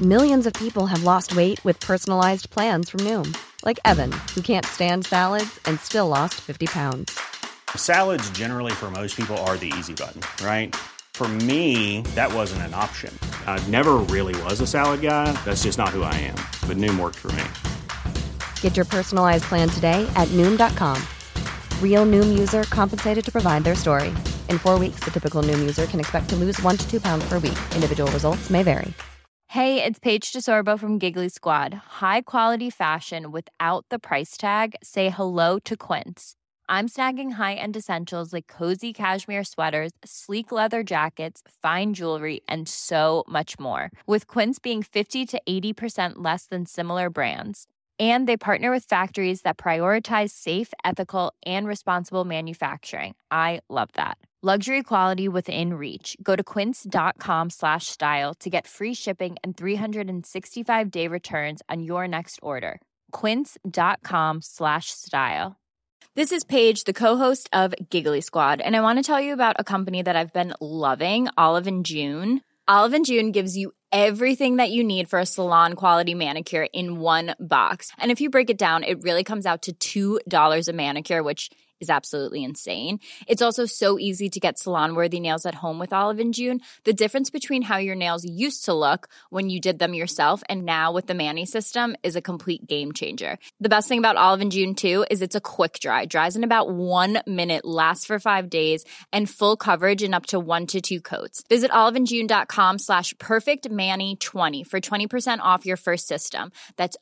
Millions of people have lost weight with personalized plans from Noom. Like Evan, who can't stand salads and still lost 50 pounds. Salads generally for most people are the easy button, right? For me, that wasn't an option. I never really was a salad guy. That's just not who I am. But Noom worked for me. Get your personalized plan today at Noom.com. Real Noom user compensated to provide their story. In 4 weeks, the typical Noom user can expect to lose 1 to 2 pounds per week. Individual results may vary. Hey, it's Paige DeSorbo from Giggly Squad. High quality fashion without the price tag. Say hello to Quince. I'm snagging high-end essentials like cozy cashmere sweaters, sleek leather jackets, fine jewelry, and so much more. With Quince being 50 to 80% less than similar brands. And they partner with factories that prioritize safe, ethical, and responsible manufacturing. I love that. Luxury quality within reach. Go to quince.com/style to get free shipping and 365-day returns on your next order. Quince.com/style. This is Paige, the co-host of Giggly Squad, and I want to tell you about a company that I've been loving, Olive & June. Olive & June gives you everything that you need for a salon-quality manicure in one box. And if you break it down, it really comes out to $2 a manicure, which is absolutely insane. It's also so easy to get salon-worthy nails at home with Olive & June. The difference between how your nails used to look when you did them yourself and now with the Mani system is a complete game changer. The best thing about Olive & June, too, is it's a quick dry. Dries in about 1 minute, lasts for 5 days, and full coverage in up to 1 to 2 coats. Visit oliveandjune.com/perfectmani20 for 20% off your first system. That's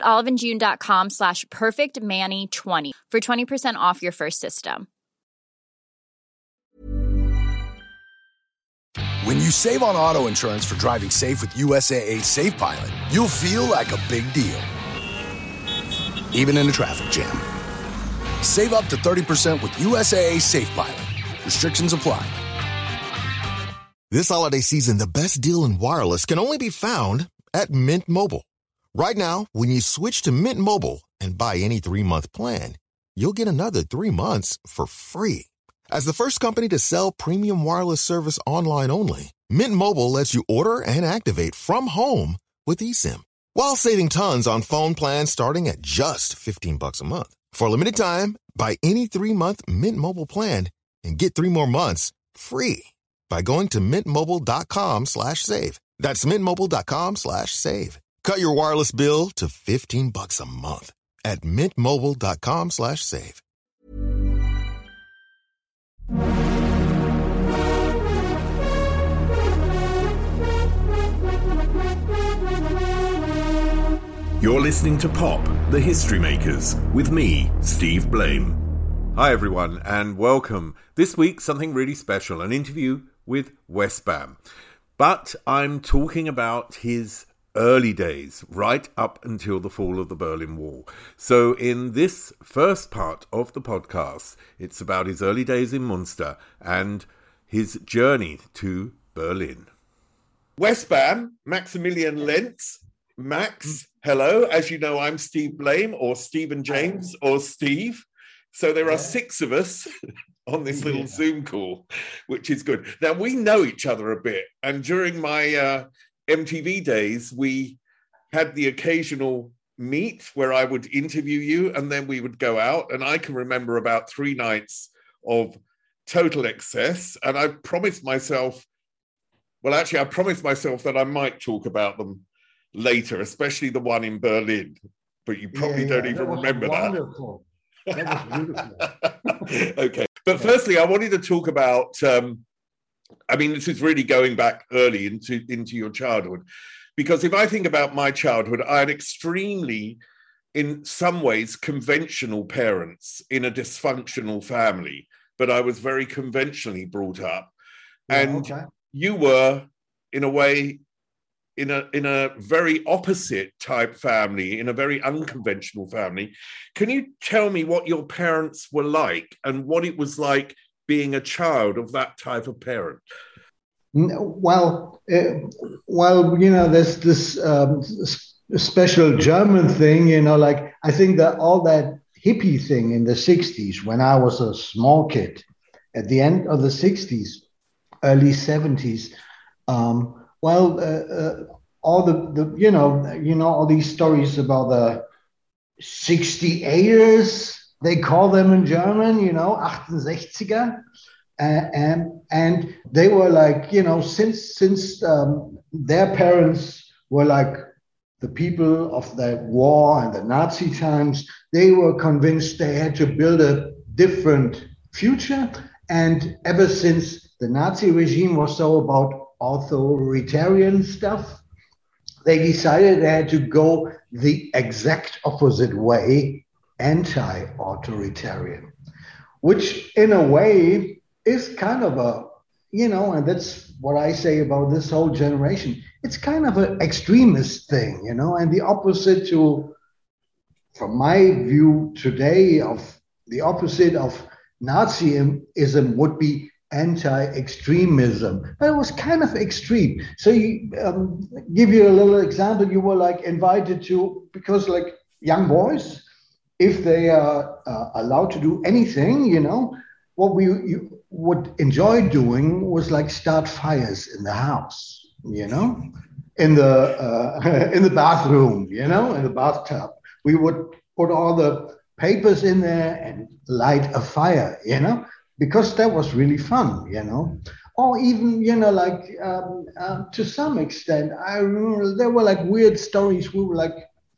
oliveandjune.com/perfectmani20 for 20% off your first system. When you save on auto insurance for driving safe with USAA Safe Pilot, you'll feel like a big deal, even in a traffic jam. Save up to 30% with USAA Safe Pilot. Restrictions apply. This holiday season, the best deal in wireless can only be found at Mint Mobile. Right now, when you switch to Mint Mobile and buy any 3-month plan, you'll get another 3 months for free. As the first company to sell premium wireless service online only, Mint Mobile lets you order and activate from home with eSIM, while saving tons on phone plans starting at just $15 a month. For a limited time, buy any 3-month Mint Mobile plan and get 3 more months free by going to mintmobile.com/save. That's mintmobile.com/save. Cut your wireless bill to $15 a month at mintmobile.com/save. You're listening to Pop, the History Makers, with me, Steve Blame. Hi everyone, and welcome. This week, something really special, an interview with Westbam. But I'm talking about his early days, right up until the fall of the Berlin Wall. So in this first part of the podcast, it's about his early days in Munster and his journey to Berlin. Westbam, Maximilian Lentz. Max, hello. As you know, I'm Steve Blame, or Stephen James, or Steve. So there are 6 of us on this little Zoom call, which is good. Now, we know each other a bit. And during my MTV days, we had the occasional meet where I would interview you and then we would go out. And I can remember about 3 nights of total excess. And I promised myself that I might talk about them later, especially the one in Berlin. But you probably don't even remember wonderful. That was beautiful. Okay. But firstly, I wanted to talk about, this is really going back early into your childhood. Because if I think about my childhood, I had extremely, in some ways, conventional parents in a dysfunctional family. But I was very conventionally brought up. You were, in a way, in a very opposite type family, in a very unconventional family. Can you tell me what your parents were like and what it was like being a child of that type of parent? Well, there's this special German thing, like I think that all that hippie thing in the 60s, when I was a small kid, at the end of the 60s, early 70s, all all these stories about the 68ers, they call them in German, 68er. And they were like, since their parents were like the people of that war and the Nazi times, they were convinced they had to build a different future. And ever since the Nazi regime was so about authoritarian stuff, they decided they had to go the exact opposite way, anti-authoritarian, which in a way is kind of and that's what I say about this whole generation. It's kind of an extremist thing, and the opposite to, from my view today, of the opposite of Nazism would be anti-extremism, but it was kind of extreme. So give you a little example. You were like invited to, because like young boys, if they are allowed to do anything, what we would enjoy doing was like start fires in the house, in the bathroom, in the bathtub. We would put all the papers in there and light a fire, because that was really fun, or even, to some extent, I remember there were like weird stories. We were like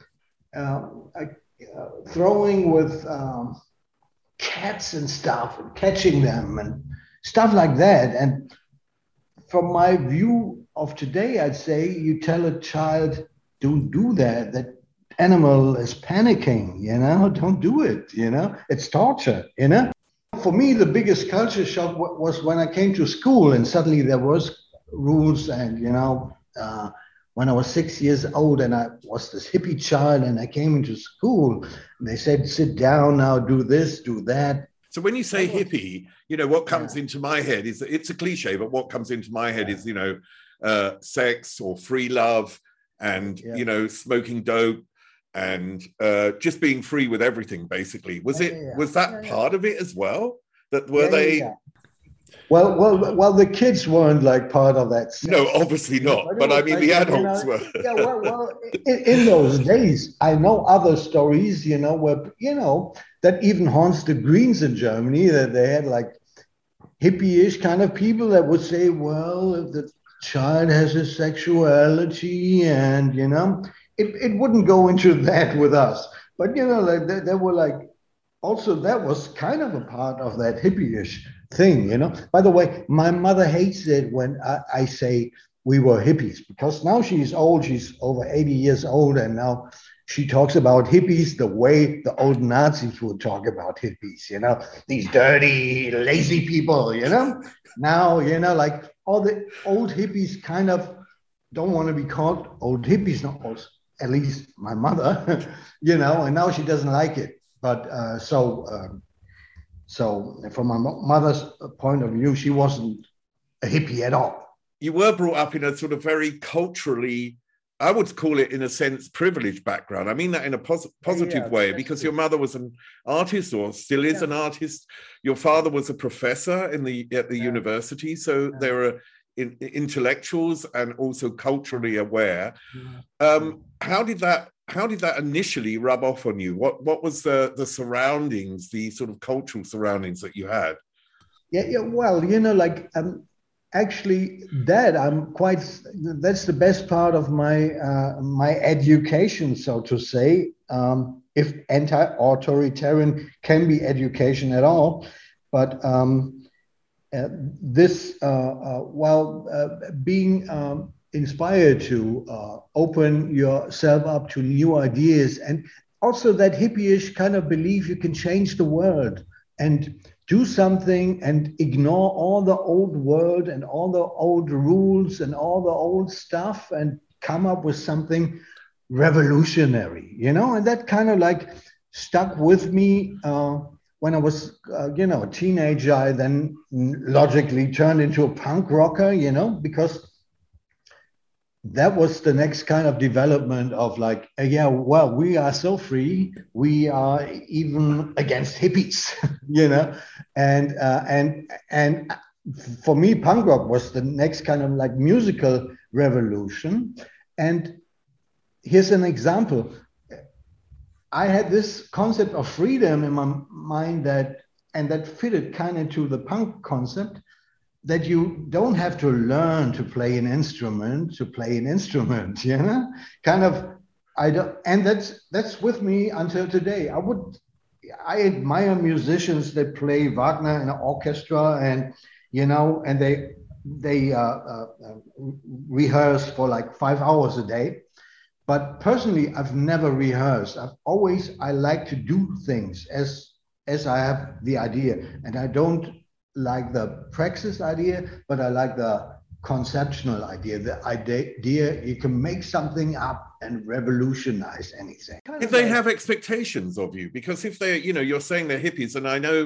throwing with cats and stuff and catching them and stuff like that. And from my view of today, I'd say you tell a child, don't do that. That animal is panicking, don't do it, it's torture, For me, the biggest culture shock was when I came to school and suddenly there was rules. And, when I was 6 years old and I was this hippie child and I came into school and they said, sit down now, do this, do that. So when you say hippie, what comes into my head is, it's a cliche, but what comes into my head is, sex or free love and, smoking dope and just being free with everything, basically. Was that part of it as well? That were they? Yeah. Well, the kids weren't like part of that. No, obviously not. But I mean, the adults were. Yeah, well, in those days, I know other stories, where, that even haunts the Greens in Germany, that they had like hippie-ish kind of people that would say, well, if the child has a sexuality and, it wouldn't go into that with us. But, like they were like, also that was kind of a part of that hippie-ish thing, By the way, my mother hates it when I say we were hippies, because now she's old, she's over 80 years old, and now she talks about hippies the way the old Nazis would talk about hippies, these dirty, lazy people, Now, like all the old hippies kind of don't want to be called old hippies, not old, at least my mother, and now she doesn't like it. But so from my mother's point of view, she wasn't a hippie at all. You were brought up in a sort of very culturally, I would call it in a sense, privileged background. I mean that in a positive way, because your mother was an artist, or still is an artist. Your father was a professor at the university. So there were intellectuals and also culturally aware. How did that initially rub off on you? What was the surroundings, the sort of cultural surroundings that you had? Yeah. Well, actually, that's the best part of my education, so to say. If anti-authoritarian can be education at all, but being inspired to open yourself up to new ideas, and also that hippie-ish kind of belief you can change the world and do something and ignore all the old world and all the old rules and all the old stuff and come up with something revolutionary, and that kind of like stuck with me. When I was, a teenager, I then logically turned into a punk rocker, because that was the next kind of development of like, we are so free. We are even against hippies, and for me, punk rock was the next kind of like musical revolution. And here's an example. I had this concept of freedom in my mind that fitted kind of into the punk concept, that you don't have to learn to play an instrument, you know, kind of. And that's with me until today. I admire musicians that play Wagner in an orchestra, and you know, and they rehearse for like 5 hours a day. But personally, I've never rehearsed. I like to do things as I have the idea, and I don't like the praxis idea, but I like the conceptual idea. The idea you can make something up and revolutionize anything. If they have expectations of you, because if they're, you know, you're saying they're hippies, and I know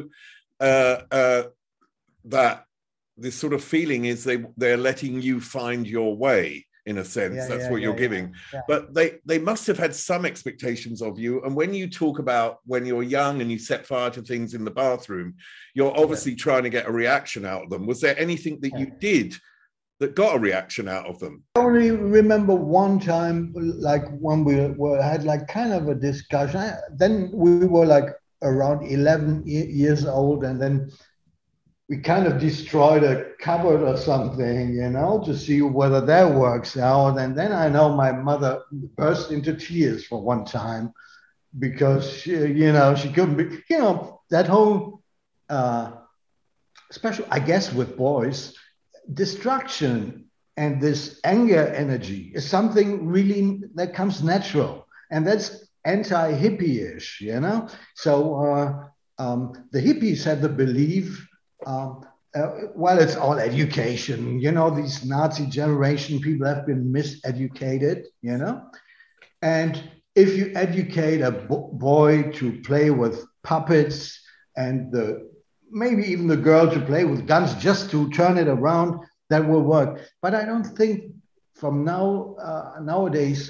that this sort of feeling is they're letting you find your way, in a sense. That's what you're giving. Yeah. But they must have had some expectations of you. And when you talk about when you're young and you set fire to things in the bathroom, you're obviously trying to get a reaction out of them. Was there anything that you did that got a reaction out of them? I only remember one time, like when we had like kind of a discussion. Then we were like around 11 years old, and then we kind of destroyed a cupboard or something, you know, to see whether that works out. And then I know my mother burst into tears for one time because she couldn't be, you know, that whole special, I guess, with boys, destruction and this anger energy is something really that comes natural, and that's anti-hippie-ish, you know. So the hippies had the belief, well, it's all education, you know, these Nazi generation people have been miseducated, you know, and if you educate a boy to play with puppets and maybe even the girl to play with guns just to turn it around, that will work. But I don't think from nowadays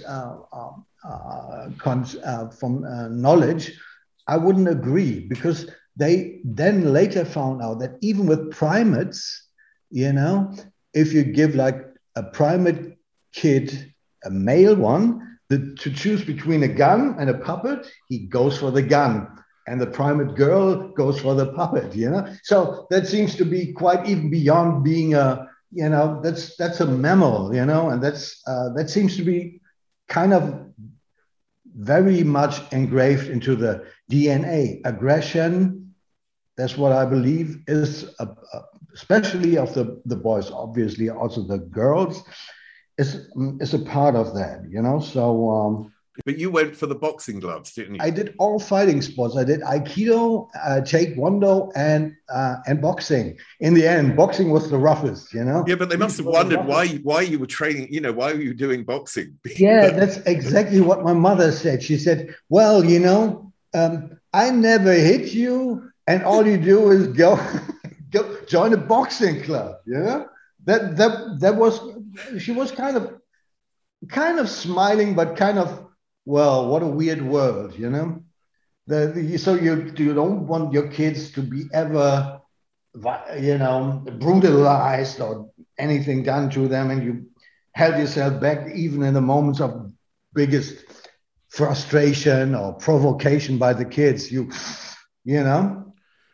from knowledge, I wouldn't agree, because they then later found out that even with primates, you know, if you give like a primate kid, a male one, to choose between a gun and a puppet, he goes for the gun. And the primate girl goes for the puppet, you know? So that seems to be quite even beyond being a, you know, that's a mammal, you know? And that seems to be kind of very much engraved into the DNA. Aggression, that's what I believe is, especially of the boys, obviously also the girls, is a part of that, you know? So... But you went for the boxing gloves, didn't you? I did all fighting sports. I did Aikido, Taekwondo, and boxing. In the end, boxing was the roughest, you know? Yeah, but they must have wondered why you were training, you know, why were you doing boxing? Yeah, that's exactly what my mother said. She said, well, you know, I never hit you, and all you do is go join a boxing club, you know? That was, she was kind of smiling, but kind of, well, what a weird world, you know? So you don't want your kids to be ever, you know, brutalized or anything done to them, and you held yourself back even in the moments of biggest frustration or provocation by the kids, you know?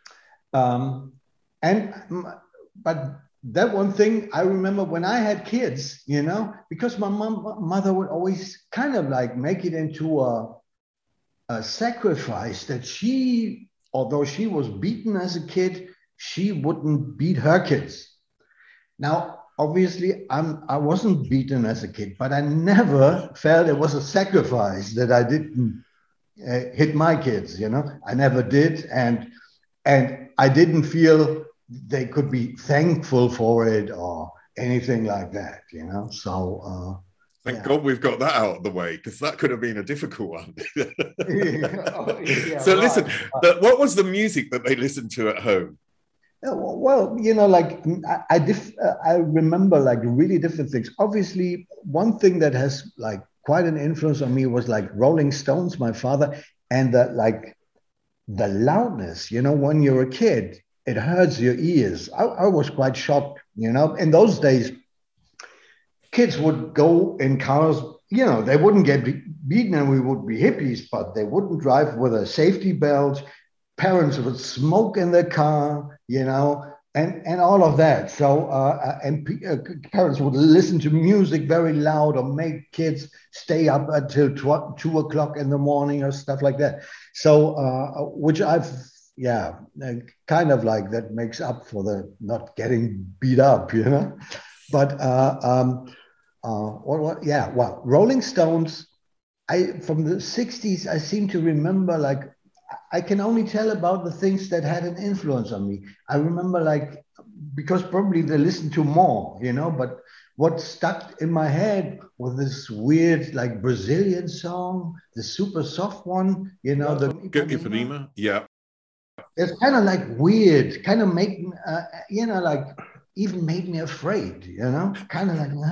But that one thing I remember when I had kids, you know, because my mother would always kind of like make it into a sacrifice that she, although she was beaten as a kid, she wouldn't beat her kids. Now, obviously, I wasn't beaten as a kid, but I never felt it was a sacrifice that I didn't hit my kids, you know. I never did, and I didn't feel they could be thankful for it or anything like that, you know. So thank God we've got that out of the way, because that could have been a difficult one. So listen, what was the music that they listened to at home? Well, you know, like I remember like really different things. Obviously, one thing that has like quite an influence on me was like Rolling Stones, my father, and the loudness, you know, when you're a kid, it hurts your ears. I was quite shocked, you know. In those days, kids would go in cars they wouldn't get beaten and we would be hippies, but they wouldn't drive with a safety belt. Parents would smoke in the car, and all of that. So, parents would listen to music very loud or make kids stay up until 2 o'clock in the morning or stuff like that. So, which kind of like that makes up for the not getting beat up, But, Rolling Stones, from the 60s, I seem to remember, like, I can only tell about the things that had an influence on me. I remember, like, because probably they listened to more, but what stuck in my head was this weird, like, Brazilian song, the super soft one, the Ipanema. Yeah. It's kind of like weird, kind of make, like, even made me afraid, kind of like,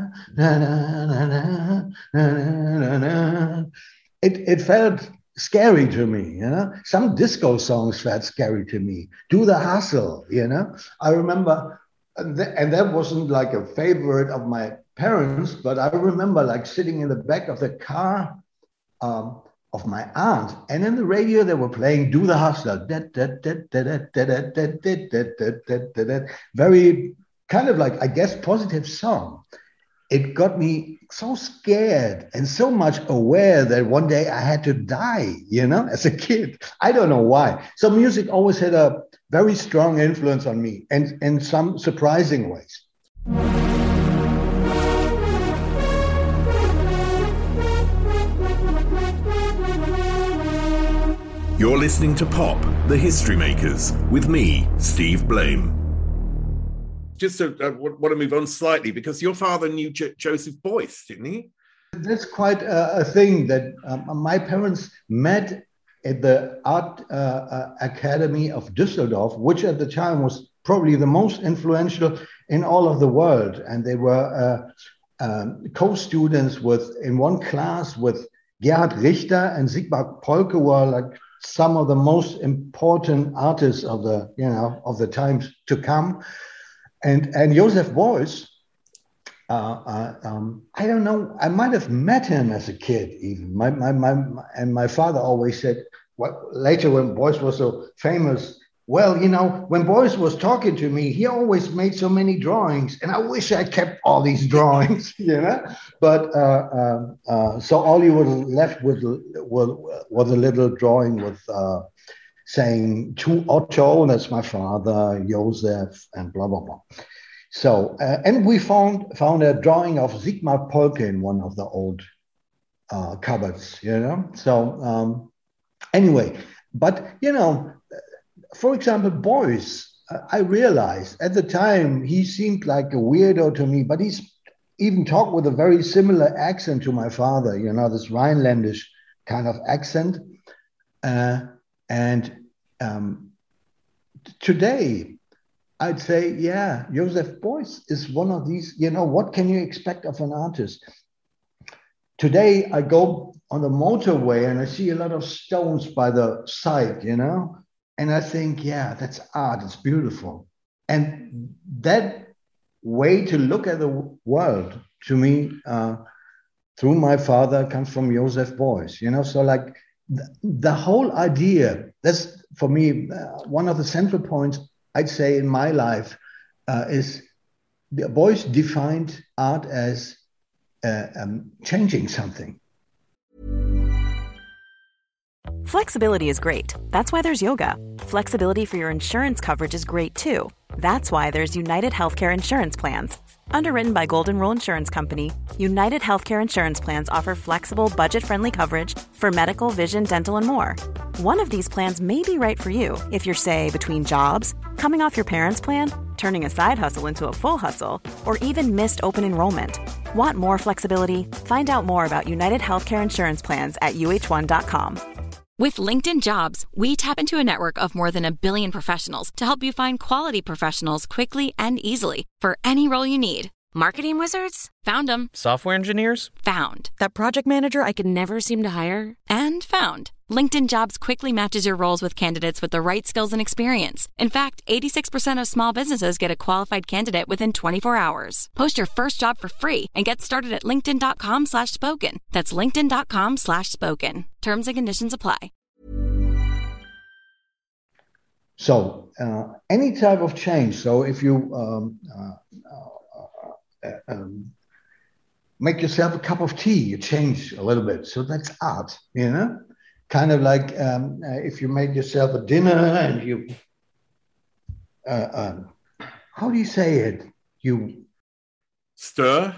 It felt scary to me, Some disco songs felt scary to me. Do the Hustle, I remember, and that wasn't like a favorite of my parents, but I remember like sitting in the back of the car of my aunt, and in the radio they were playing Do the Hustle. Very kind of like, I guess, positive song. It got me so scared and so much aware that one day I had to die, as a kid. I don't know why. So music always had a very strong influence on me, and in some surprising ways. You're listening to Pop, the History Makers, with me, Steve Blame. Just to want to move on slightly, because your father knew Joseph Beuys, didn't he? That's quite a thing that my parents met at the Art Academy of Düsseldorf, which at the time was probably the most influential in all of the world. And they were co-students in one class with Gerhard Richter and Sigmar Polke, were like some of the most important artists of the times to come. And Joseph Beuys, I don't know, I might have met him as a kid even. My father always said, later when Beuys was so famous, when Beuys was talking to me, he always made so many drawings, and I wish I kept all these drawings, But so all you were left with was a little drawing with saying to Otto, that's my father, Joseph, and blah, blah, blah. So, and we found a drawing of Sigmar Polke in one of the old cupboards, So, anyway, but, for example, Beuys, I realized at the time he seemed like a weirdo to me, but he's even talked with a very similar accent to my father, this Rhinelandish kind of accent. Today, I'd say, Joseph Beuys is one of these, what can you expect of an artist? Today, I go on the motorway and I see a lot of stones by the side, and I think, that's art, it's beautiful. And that way to look at the world, to me, through my father, comes from Joseph Beuys, so like the whole idea, that's for me, one of the central points, I'd say, in my life, is Beuys defined art as changing something. Flexibility is great. That's why there's yoga. Flexibility for your insurance coverage is great too. That's why there's United Healthcare Insurance Plans. Underwritten by Golden Rule Insurance Company, United Healthcare Insurance Plans offer flexible, budget-friendly coverage for medical, vision, dental, and more. One of these plans may be right for you if you're, say, between jobs, coming off your parents' plan, turning a side hustle into a full hustle, or even missed open enrollment. Want more flexibility? Find out more about United Healthcare Insurance Plans at uh1.com. With LinkedIn Jobs, we tap into a network of more than 1 billion professionals to help you find quality professionals quickly and easily for any role you need. Marketing wizards? Found them. Software engineers? Found. That project manager I could never seem to hire? And found. LinkedIn Jobs quickly matches your roles with candidates with the right skills and experience. In fact, 86% of small businesses get a qualified candidate within 24 hours. Post your first job for free and get started at linkedin.com/spoken. That's linkedin.com/spoken. Terms and conditions apply. So any type of change. So if you make yourself a cup of tea, you change a little bit. So that's art, you know? Kind of like if you make yourself a dinner and you, how do you say it? You stir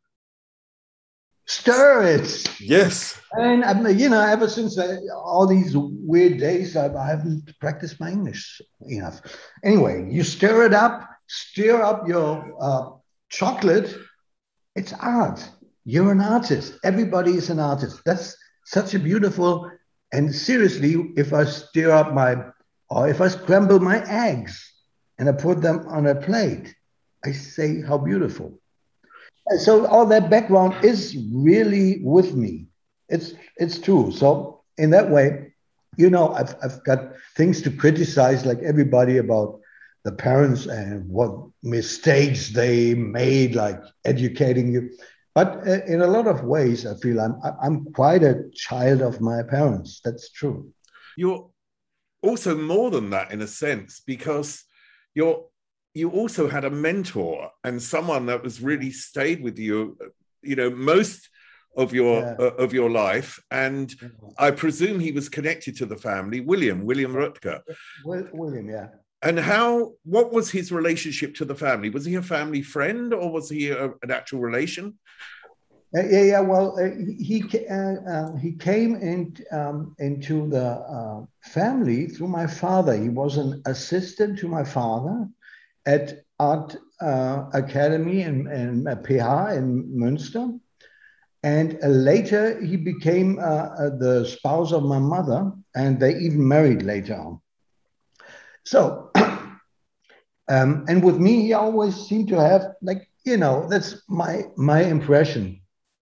it. Yes. And ever since all these weird days, I haven't practiced my English enough. Anyway, you stir up your chocolate. It's art. You're an artist. Everybody is an artist. That's such a beautiful. And seriously, if I if I scramble my eggs and I put them on a plate, I say how beautiful. And so all that background is really with me. It's true. So in that way, I've got things to criticize like everybody about the parents and what mistakes they made, like educating you. But in a lot of ways, I feel I'm quite a child of my parents. That's true. You're also more than that in a sense, because you also had a mentor and someone that was really stayed with you, most of your life. And I presume he was connected to the family, William Rutger. William, yeah. And what was his relationship to the family? Was he a family friend or was he an actual relation? Yeah. Well, he came into the family through my father. He was an assistant to my father at Art Academy in PH in Münster. And later he became the spouse of my mother, and they even married later on. So, and with me, he always seemed to have, that's my impression.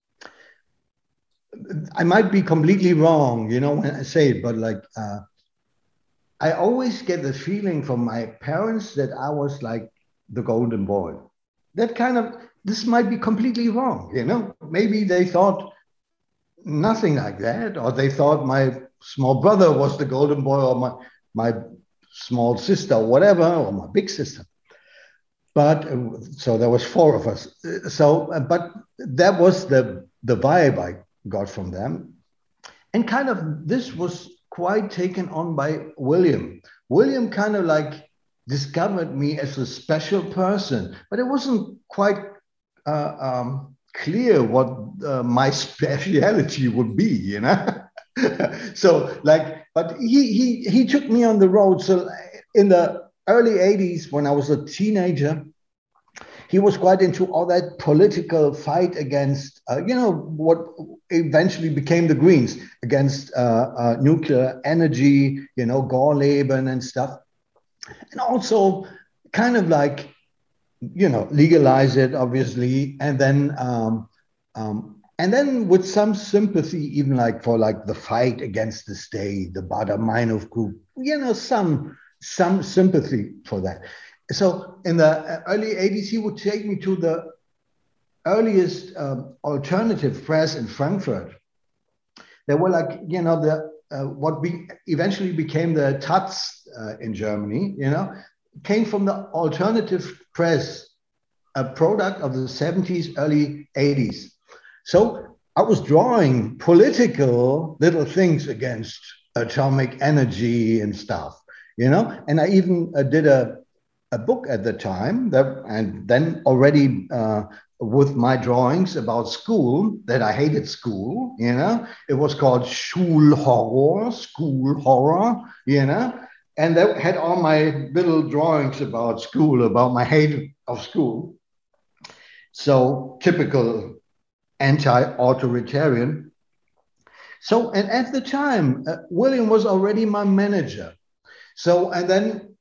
I might be completely wrong, when I say it, but I always get the feeling from my parents that I was like the golden boy. This might be completely wrong, Maybe they thought nothing like that, or they thought my small brother was the golden boy, or my small sister, or whatever, or my big sister. But so there was 4 of us. So, but that was the vibe I got from them. And kind of this was quite taken on by William. William kind of discovered me as a special person, but it wasn't quite clear what my speciality would be, So but he took me on the road. So in the early 80s, when I was a teenager, he was quite into all that political fight against, what eventually became the Greens, against nuclear energy, Gorleben and stuff. And also kind of legalize it, obviously. And then with some sympathy, even for the fight against the state, the Baader-Meinhof group, some sympathy for that. So in the early 80s, he would take me to the earliest alternative press in Frankfurt. They were what eventually became the Taz in Germany, came from the alternative press, a product of the 70s, early 80s. So I was drawing political little things against atomic energy and stuff, and I even did a book at the time, and then already with my drawings about school, that I hated school, it was called Schulhorror, school horror, and that had all my little drawings about school, about my hate of school. So typical anti-authoritarian. So, and at the time, William was already my manager. So, and then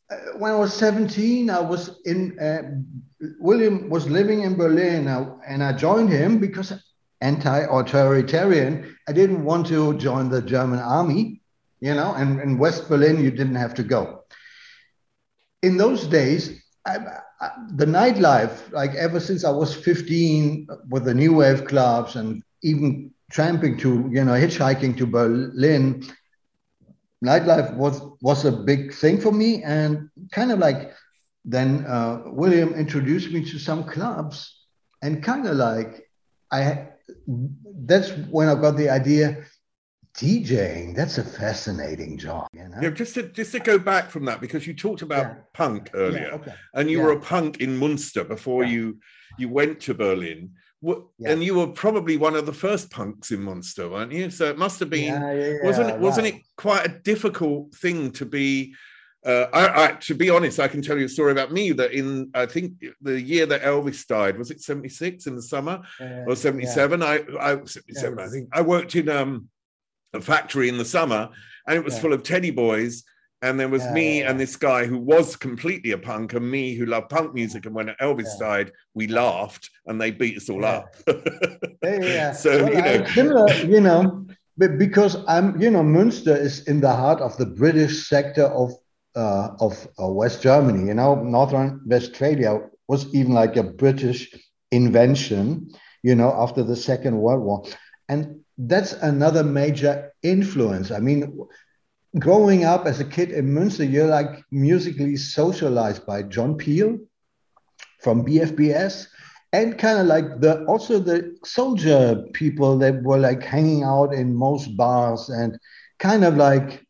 when I was 17, I was William was living in Berlin, and I joined him because anti-authoritarian. I didn't want to join the German army, and in West Berlin, you didn't have to go. In those days, the nightlife, like ever since I was 15 with the New Wave clubs and even hitchhiking to Berlin, nightlife was a big thing for me. And kind of like then William introduced me to some clubs, and kind of like that's when I got the idea, DJing, that's a fascinating job. Yeah, just to go back from that, because you talked about punk earlier, and you were a punk in Munster before you went to Berlin. And you were probably one of the first punks in Munster, weren't you? So it must have been, wasn't it quite a difficult thing to be? To be honest, I can tell you a story about me that I think the year that Elvis died, was it 76 in the summer or 77? I 77, I think. I worked in a factory in the summer, and it was full of teddy boys. And there was me and this guy who was completely a punk, and me who loved punk music. And when Elvis died, we laughed and they beat us all up. So, similar, because Münster is in the heart of the British sector of West Germany. Northern Westphalia was even like a British invention, after the Second World War. And that's another major influence. I mean, growing up as a kid in Münster, you're like musically socialized by John Peel from BFBS, and kind of like also the soldier people that were like hanging out in most bars, and kind of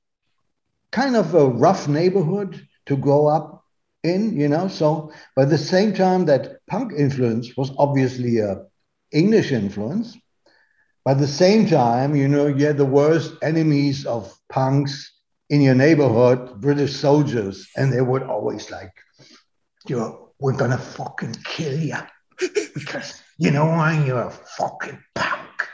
a rough neighborhood to grow up in, So by the same time that punk influence was obviously a English influence, by the same time, you had the worst enemies of punks in your neighborhood, British soldiers, and they would always like, we're gonna fucking kill you because you know why, you're a fucking punk.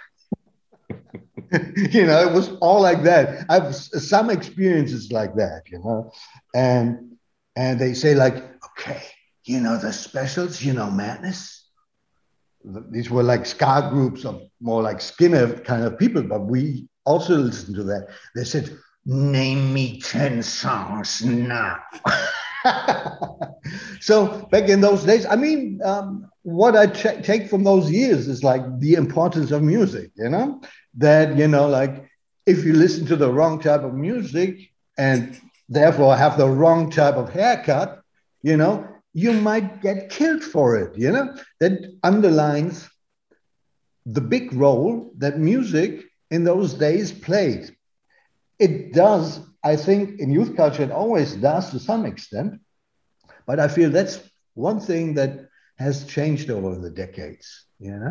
It was all like that. I have some experiences like that, and they say like, okay, the Specials, Madness. These were like ska groups of more like skinhead kind of people, but we also listened to that. They said, name me 10 songs now. So back in those days, I mean, what I take from those years is like the importance of music, that, like if you listen to the wrong type of music and therefore have the wrong type of haircut, you might get killed for it, That underlines the big role that music in those days played. It does, I think, in youth culture, it always does to some extent, but I feel that's one thing that has changed over the decades,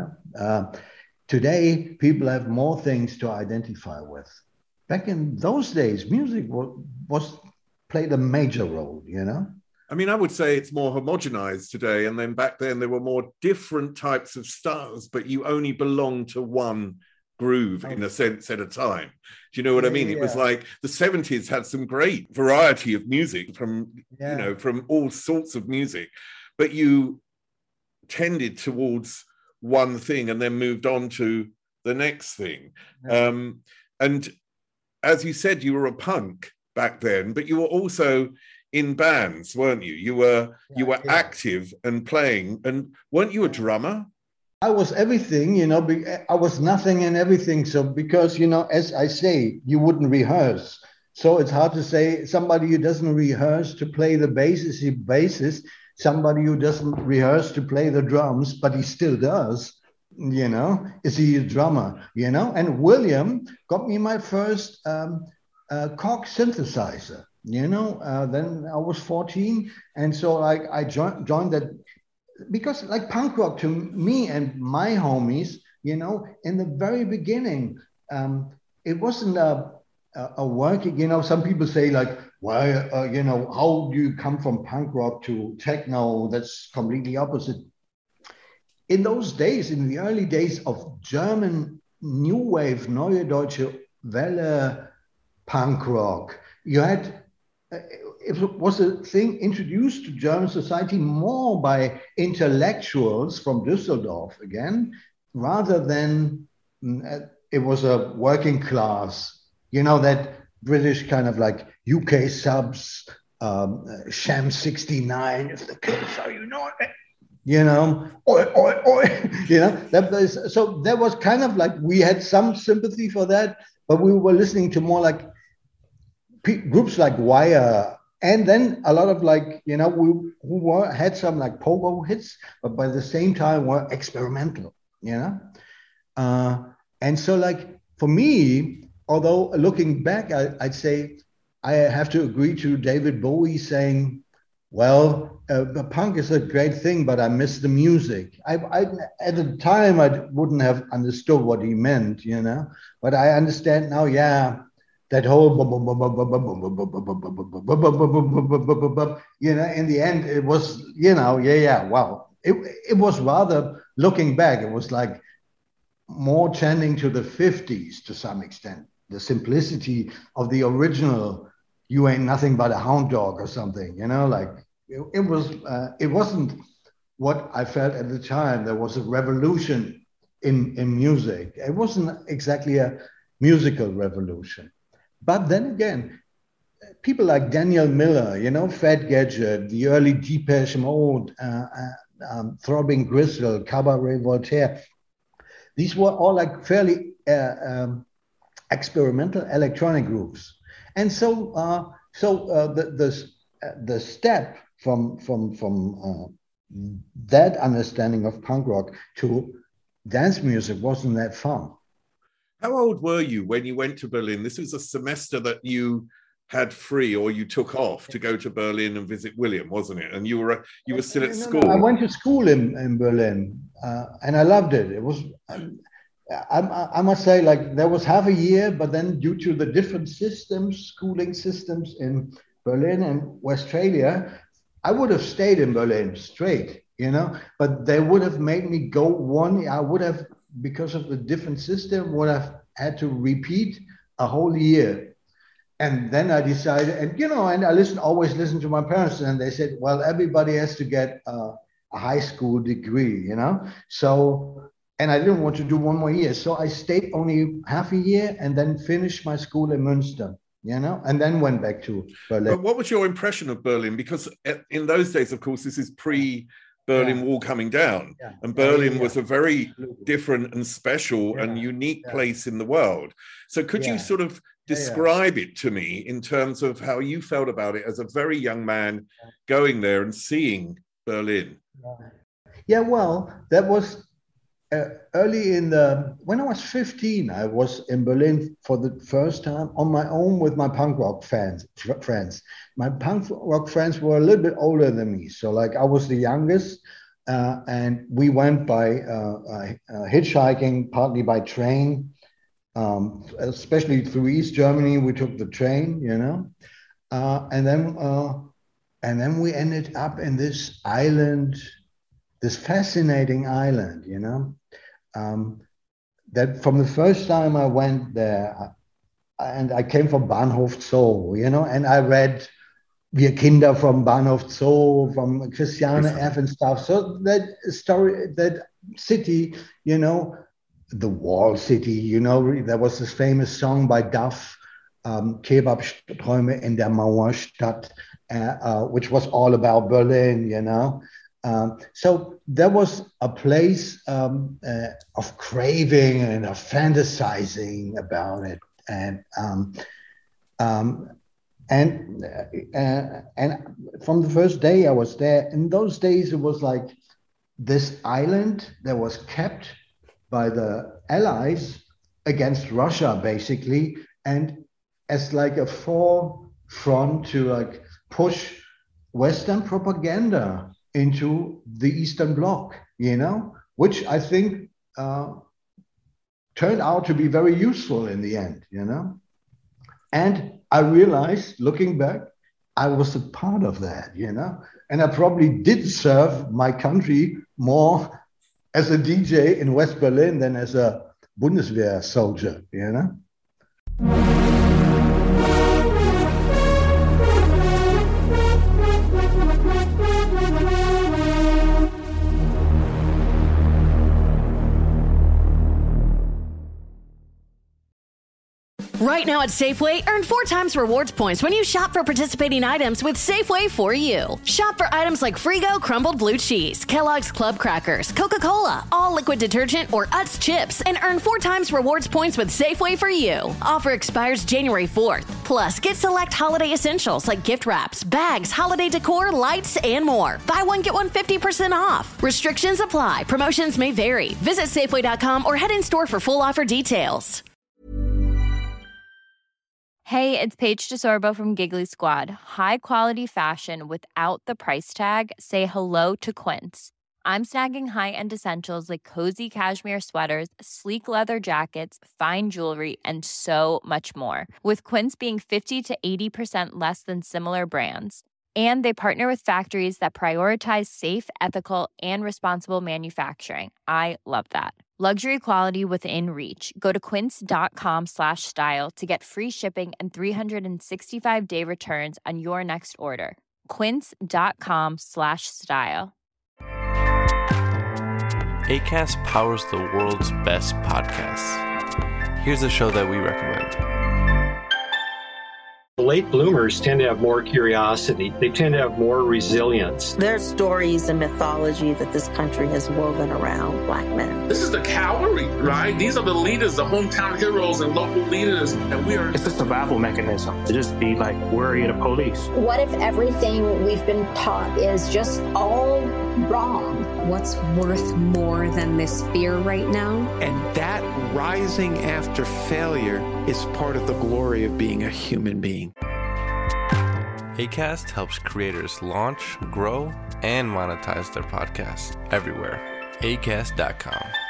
Today, people have more things to identify with. Back in those days, music played a major role, I mean, I would say it's more homogenized today. And then back then there were more different types of styles, but you only belonged to one groove in a sense at a time. Do you know what I mean? It was like the 70s had some great variety of music from all sorts of music, but you tended towards one thing and then moved on to the next thing. And as you said, you were a punk back then, but you were also in bands, weren't you? You were active and playing. And weren't you a drummer? I was everything, I was nothing and everything. So because, as I say, you wouldn't rehearse. So it's hard to say somebody who doesn't rehearse to play the bass is a bassist. Somebody who doesn't rehearse to play the drums, but he still does, is he a drummer, And William got me my first Korg synthesizer. Then I was 14. And so I joined that because like punk rock to me and my homies, in the very beginning, it wasn't a working, some people say like, why, how do you come from punk rock to techno? That's completely opposite. In those days, in the early days of German new wave, Neue Deutsche Welle punk rock, you had it was a thing introduced to German society more by intellectuals from Düsseldorf again, rather than it was a working class, that British kind of like UK subs, Sham 69, if the kids are, oi, oi, oi, so there was kind of like, we had some sympathy for that, but we were listening to more like groups like Wire, and then a lot of like, who had some like pogo hits, but by the same time were experimental, and so like for me, although looking back, I'd say I have to agree to David Bowie saying, well, the punk is a great thing, but I miss the music. I at the time, I wouldn't have understood what he meant, but I understand now, that whole, in the end, it was, wow. It was rather, looking back, it was like more chanting to the 50s to some extent, the simplicity of the original, you ain't nothing but a hound dog or something, like it wasn't what I felt at the time. There was a revolution in music. It wasn't exactly a musical revolution. But then again, people like Daniel Miller, Fat Gadget, the early Depeche Mode, Throbbing Gristle, Cabaret Voltaire, these were all like fairly experimental electronic groups. And so the step from that understanding of punk rock to dance music wasn't that far. How old were you when you went to Berlin? This was a semester that you had free, or you took off to go to Berlin and visit William, wasn't it? And you were still at school. No, I went to school in Berlin, and I loved it. It was, I must say, like there was half a year, but then due to the different schooling systems in Berlin and Westphalia, I would have stayed in Berlin straight, but they would have made me go I would have, because of the different system, would have had to repeat a whole year. And then I decided, and and I always listened to my parents, and they said, well, everybody has to get a high school degree, So, and I didn't want to do one more year. So I stayed only half a year and then finished my school in Münster, and then went back to Berlin. But what was your impression of Berlin? Because in those days, of course, this is pre-Berlin Wall coming down. Yeah. And Berlin was a very different and special and unique place in the world. So could you sort of describe it to me in terms of how you felt about it as a very young man going there and seeing Berlin? Yeah, well, that was early when I was 15, I was in Berlin for the first time on my own with my punk rock friends. My punk rock friends were a little bit older than me. So like I was the youngest, and we went by hitchhiking, partly by train, especially through East Germany. We took the train, and then we ended up in this island, this fascinating island, that from the first time I went there, and I came from Bahnhof Zoo, and I read Wir Kinder from Bahnhof Zoo, from Christiane F. and stuff. So that story, that city, the wall city, there was this famous song by Duff, Kebabträume in der Mauerstadt, which was all about Berlin, So there was a place of craving and of fantasizing about it, and from the first day I was there. In those days, it was like this island that was kept by the Allies against Russia, basically, and as like a forefront to like push Western propaganda into the Eastern Bloc, which I think turned out to be very useful in the end, And I realized, looking back, I was a part of that, and I probably did serve my country more as a DJ in West Berlin than as a Bundeswehr soldier, Right now at Safeway, earn 4 times rewards points when you shop for participating items with Safeway for you. Shop for items like Frigo crumbled blue cheese, Kellogg's Club crackers, Coca-Cola, all liquid detergent, or Utz chips, and earn 4 times rewards points with Safeway for you. Offer expires January 4th. Plus, get select holiday essentials like gift wraps, bags, holiday decor, lights, and more. Buy one, get one 50% off. Restrictions apply. Promotions may vary. Visit Safeway.com or head in store for full offer details. Hey, it's Paige DeSorbo from Giggly Squad. High quality fashion without the price tag. Say hello to Quince. I'm snagging high-end essentials like cozy cashmere sweaters, sleek leather jackets, fine jewelry, and so much more. With Quince being 50 to 80% less than similar brands. And they partner with factories that prioritize safe, ethical, and responsible manufacturing. I love that. Luxury quality within reach. Go to quince.com/style to get free shipping and 365-day returns on your next order. Quince.com/style. Acast powers the world's best podcasts. Here's a show that we recommend. Late bloomers tend to have more curiosity. They tend to have more resilience. There's stories and mythology that this country has woven around Black men. This is the cavalry, right? These are the leaders, the hometown heroes and local leaders. And we are... It's a survival mechanism to just be like worried of police. What if everything we've been taught is just all wrong? What's worth more than this fear right now? And that rising after failure is part of the glory of being a human being. Acast helps creators launch, grow, and monetize their podcasts everywhere. Acast.com.